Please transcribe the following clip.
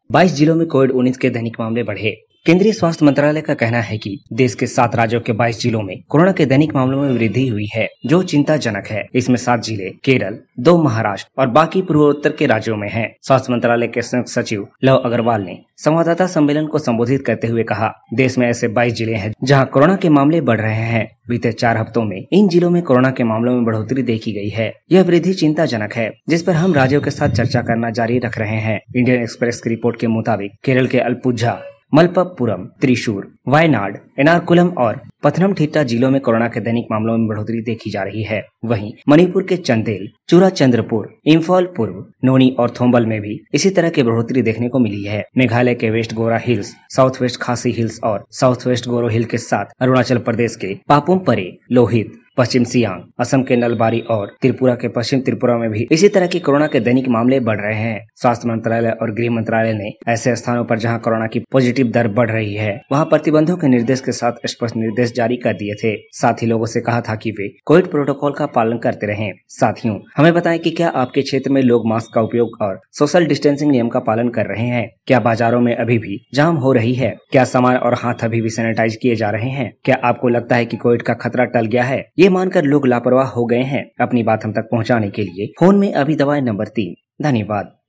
22 जिलों में कोविड-19 के दैनिक मामले बढ़े। केंद्रीय स्वास्थ्य मंत्रालय का कहना है कि देश के 7 राज्यों के 22 जिलों में कोरोना के दैनिक मामलों में वृद्धि हुई है, जो चिंताजनक है। इसमें 7 जिले केरल, 2 महाराष्ट्र और बाकी पूर्वोत्तर के राज्यों में हैं। स्वास्थ्य मंत्रालय के संयुक्त सचिव लव अग्रवाल ने संवाददाता सम्मेलन को संबोधित करते हुए कहा, देश में ऐसे 22 जिले हैं जहां कोरोना के मामले बढ़ रहे हैं। बीते 4 हफ्तों में इन जिलों में कोरोना के मामलों में बढ़ोतरी देखी गई है। यह वृद्धि चिंताजनक है, जिस पर हम राज्यों के साथ चर्चा करना जारी रख रहे हैं। इंडियन एक्सप्रेस की रिपोर्ट के मुताबिक केरल के अलपुझा, मलप्पुरम, त्रिशूर, वायनाड, एर्नाकुलम और पथनमथिट्टा जिलों में कोरोना के दैनिक मामलों में बढ़ोतरी देखी जा रही है। वहीं मणिपुर के चंदेल, चूराचंद्रपुर, इम्फाल पूर्व, नोनी और थोम्बल में भी इसी तरह की बढ़ोतरी देखने को मिली है। मेघालय के west Garo hills, south west Khasi hills और साउथ वेस्ट गोरो हिल के साथ अरुणाचल प्रदेश के पापुम परे, लोहित, पश्चिम सियांग, असम के नलबारी और त्रिपुरा के पश्चिम त्रिपुरा में भी इसी तरह की कोरोना के दैनिक मामले बढ़ रहे हैं। स्वास्थ्य मंत्रालय और गृह मंत्रालय ने ऐसे स्थानों पर जहां कोरोना की पॉजिटिव दर बढ़ रही है, वहां प्रतिबंधों के निर्देश के साथ स्पष्ट निर्देश जारी कर दिए थे। साथ ही लोगों से कहा था कि वे कोविड प्रोटोकॉल का पालन करते रहें। साथियों, हमें बताएं कि क्या आपके क्षेत्र में लोग मास्क का उपयोग और सोशल डिस्टेंसिंग नियम का पालन कर रहे हैं? क्या बाजारों में अभी भी जाम हो रही है? क्या सामान और हाथ अभी भी सैनिटाइज किए जा रहे हैं? क्या आपको लगता है कि कोविड का खतरा टल गया है? ये मानकर लोग लापरवाह हो गए हैं। अपनी बात हम तक पहुंचाने के लिए फोन में अभी दबाएं नंबर 3। धन्यवाद।